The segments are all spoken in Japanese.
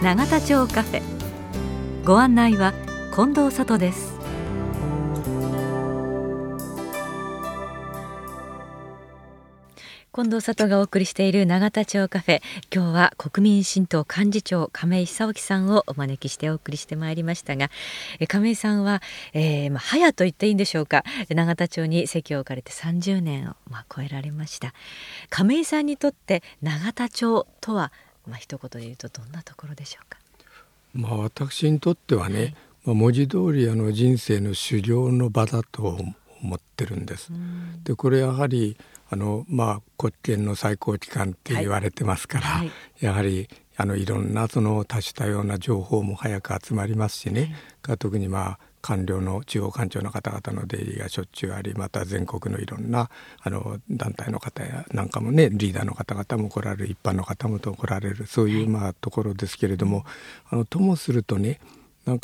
永田町カフェ。ご案内は近藤里です。近藤里がお送りしている永田町カフェ、今日は国民新党幹事長亀井久興さんをお招きしてお送りしてまいりましたが、亀井さんは、早と言っていいんでしょうか、永田町に籍を置かれて30年を超えられました。亀井さんにとって永田町とは、一言で言うとどんなところでしょうか。 私にとってはね、文字通り人生の修行の場だと思ってるんです。でこれやはり国権の最高機関って言われてますから、やはりいろんな多種多様な情報も早く集まりますしね、特に官僚の中央官庁の方々の出入りがしょっちゅうあり、また全国のいろんな団体の方やなんかもね、リーダーの方々も来られる、一般の方も来られる、そういうところですけれども、ともするとね、勘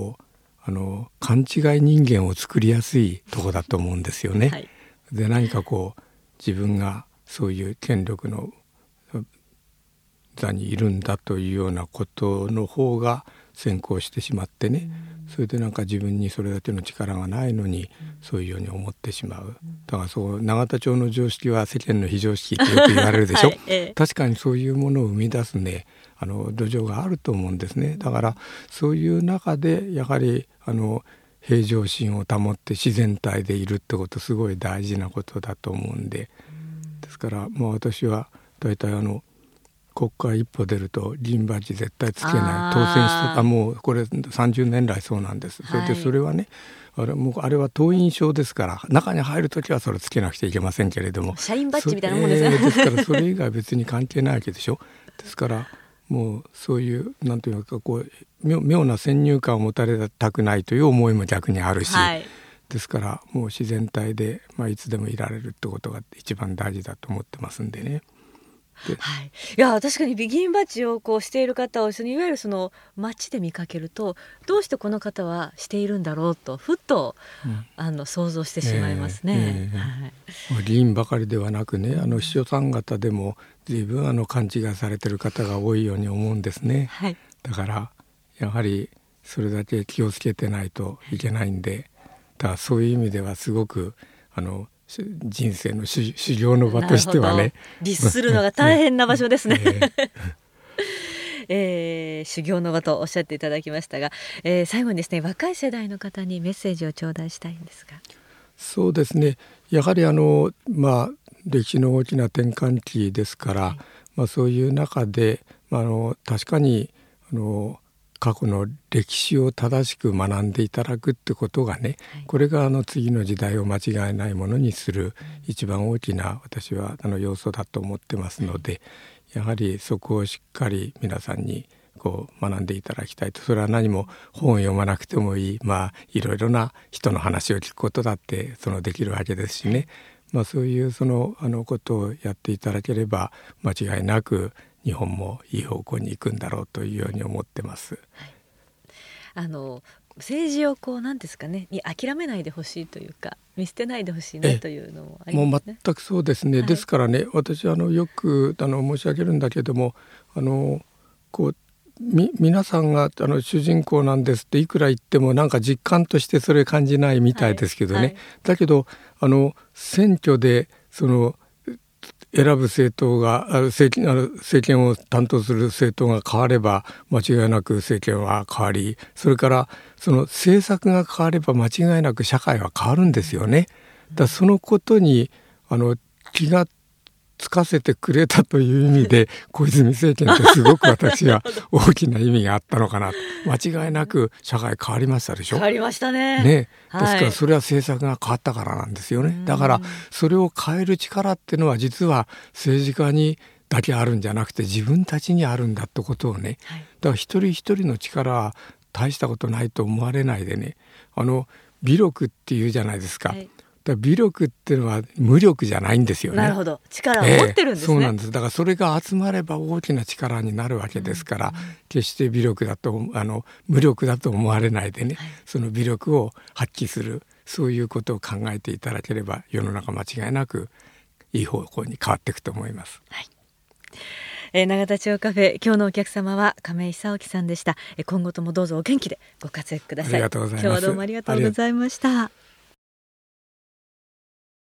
違い人間を作りやすいところだと思うんですよね。で何か自分がそういう権力の座にいるんだというようなことの方が先行してしまってね、それで自分にそれだけの力がないのにそういうように思ってしまう。だから永田町の常識は世間の非常識ってよく言われるでしょ。確かにそういうものを生み出すね、土壌があると思うんですね。だからそういう中でやはり平常心を保って自然体でいるってこと、すごい大事なことだと思うんで、ですから私は大体国会一歩出ると銀バッジ絶対つけない、当選したもうこれ30年来そうなんです。それでそれはね、あれは党員証ですから、中に入るときはそれつけなくちゃいけませんけれども、 社員バッジみたいなもんですね。 ですからそれ以外別に関係ないわけでしょ。ですからもうそういうなんていうか妙な先入観を持たれたくないという思いも逆にあるし、ですからもう自然体で、いつでもいられるってことが一番大事だと思ってますんでね。 いや確かに議員バッジをしている方をいわゆる街で見かけると、どうしてこの方はしているんだろうとふっと、想像してしまいますね。 議員ばかりではなくね、秘書さん方でも随分勘違いされている方が多いように思うんですね。だからやはりそれだけ気をつけてないといけないんで、だからそういう意味ではすごく人生の修行の場としてはね、 律するのが大変な場所ですね。修行の場とおっしゃっていただきましたが、最後にですね、若い世代の方にメッセージを頂戴したいんですが。 そうですね、やはり歴史の大きな転換期ですから、そういう中で、確かに過去の歴史を正しく学んでいただくってことがね、これが次の時代を間違いないものにする一番大きな私は要素だと思ってますので、やはりそこをしっかり皆さんに学んでいただきたいと。それは何も本を読まなくてもいい、いろいろな人の話を聞くことだってできるわけですしね、そういうことをやっていただければ間違いなく日本もいい方向に行くんだろうというように思ってます。 政治を何ですかね、に諦めないでほしいというか、見捨てないでほしいなというのもありますね。 もう全くそうですね。ですからね、私はよく申し上げるんだけども、皆さんが主人公なんですっていくら言っても実感としてそれ感じないみたいですけどね、だけど選挙で選ぶ政党が政権を担当する政党が変われば間違いなく政権は変わり、それから政策が変われば間違いなく社会は変わるんですよね。そのことに気がつかせてくれたという意味で小泉政権ってすごく私は大きな意味があったのかなと。間違いなく社会変わりましたでしょ。 変わりましたね。 ですからそれは政策が変わったからなんですよね。だからそれを変える力っていうのは実は政治家にだけあるんじゃなくて自分たちにあるんだってことをね、だから一人一人の力は大したことないと思われないでね、微力っていうじゃないですか。微力っていうのは無力じゃないんですよね。 なるほど、力を持ってるんですね。 そうなんです。だからそれが集まれば大きな力になるわけですから、決して無力だと思われないでね、その微力を発揮する、そういうことを考えていただければ世の中間違いなくいい方向に変わっていくと思います。 永田町カフェ、今日のお客様は亀井久興さんでした。今後ともどうぞお元気でご活躍ください。 ありがとうございます。 今日はどうもありがとうございました。